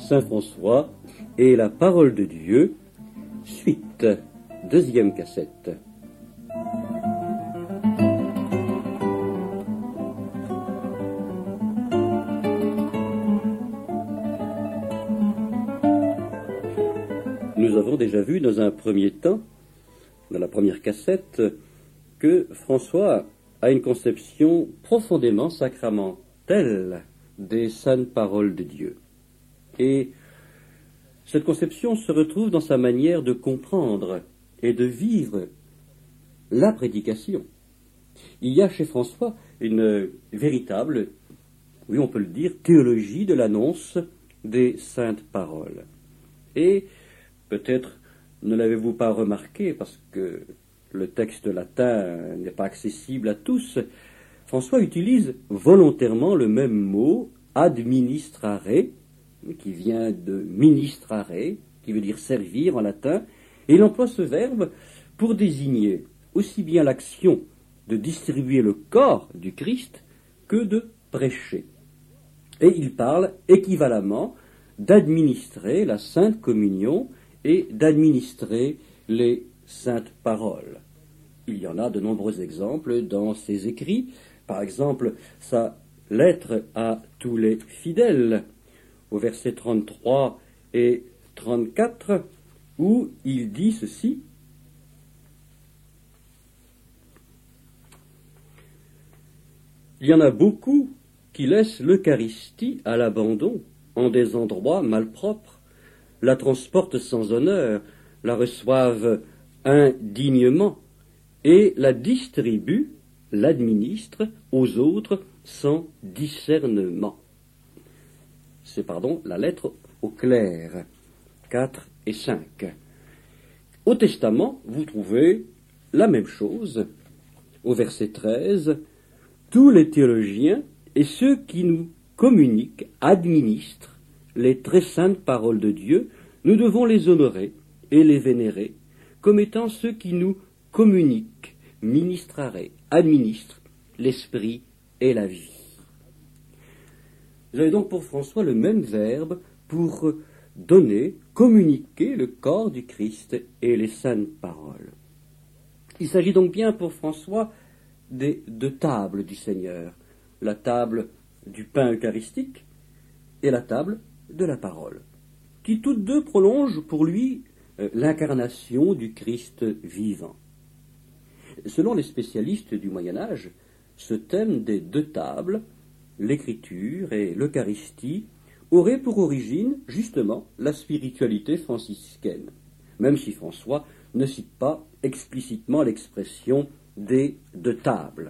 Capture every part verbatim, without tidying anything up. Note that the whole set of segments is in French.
Saint François et la parole de Dieu, suite, deuxième cassette. Nous avons déjà vu dans un premier temps, dans la première cassette, que François a une conception profondément sacramentelle des saintes paroles de Dieu. Et cette conception se retrouve dans sa manière de comprendre et de vivre la prédication. Il y a chez François une véritable, oui on peut le dire, théologie de l'annonce des saintes paroles. Et peut-être ne l'avez-vous pas remarqué parce que le texte latin n'est pas accessible à tous, François utilise volontairement le même mot, administrare, qui vient de ministrare, qui veut dire servir en latin, et il emploie ce verbe pour désigner aussi bien l'action de distribuer le corps du Christ que de prêcher. Et il parle équivalemment d'administrer la Sainte Communion et d'administrer les saintes paroles. Il y en a de nombreux exemples dans ses écrits. Par exemple, sa lettre à tous les fidèles, au verset trente-trois et trente-quatre, où il dit ceci. Il y en a beaucoup qui laissent l'Eucharistie à l'abandon en des endroits malpropres, la transportent sans honneur, la reçoivent indignement et la distribuent, l'administrent aux autres sans discernement. C'est, pardon, la lettre aux clercs, quatre et cinq. Au Testament, vous trouvez la même chose. Au verset treize, tous les théologiens et ceux qui nous communiquent, administrent les très saintes paroles de Dieu, nous devons les honorer et les vénérer comme étant ceux qui nous communiquent, ministrare, administrent l'esprit et la vie. Vous avez donc pour François le même verbe pour donner, communiquer le corps du Christ et les saintes paroles. Il s'agit donc bien pour François des deux tables du Seigneur, la table du pain eucharistique et la table de la parole, qui toutes deux prolongent pour lui euh, l'incarnation du Christ vivant. Selon les spécialistes du Moyen-Âge, ce thème des deux tables, l'écriture et l'Eucharistie, aurait pour origine justement la spiritualité franciscaine, même si François ne cite pas explicitement l'expression des deux tables.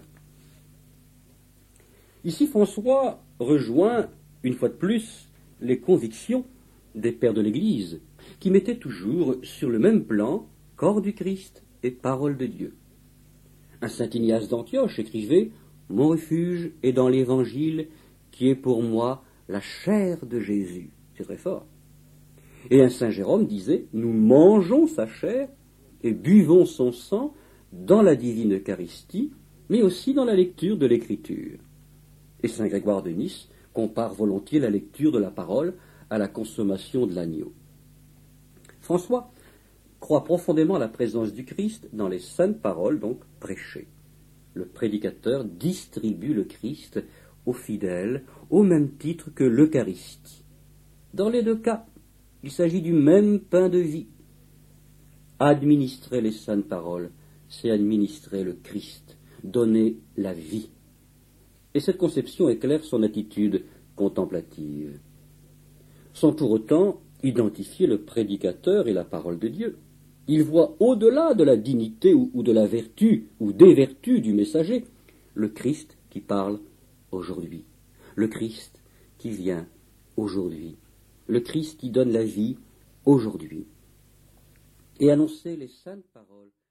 Ici, François rejoint, une fois de plus, les convictions des pères de l'Église, qui mettaient toujours sur le même plan corps du Christ et parole de Dieu. Un saint Ignace d'Antioche écrivait « Mon refuge est dans l'Évangile qui est pour moi la chair de Jésus ». C'est très fort. Et un saint Jérôme disait « Nous mangeons sa chair et buvons son sang dans la divine Eucharistie, mais aussi dans la lecture de l'Écriture ». Et saint Grégoire de Nice compare volontiers la lecture de la parole à la consommation de l'agneau. François croit profondément à la présence du Christ dans les saintes paroles, donc prêchées. Le prédicateur distribue le Christ aux fidèles au même titre que l'Eucharistie. Dans les deux cas, il s'agit du même pain de vie. Administrer les saintes paroles, c'est administrer le Christ, donner la vie. Et cette conception éclaire son attitude contemplative, sans pour autant identifier le prédicateur et la parole de Dieu. Il voit au-delà de la dignité ou, ou de la vertu ou des vertus du messager, le Christ qui parle aujourd'hui, le Christ qui vient aujourd'hui, le Christ qui donne la vie aujourd'hui. Et annoncer les saintes paroles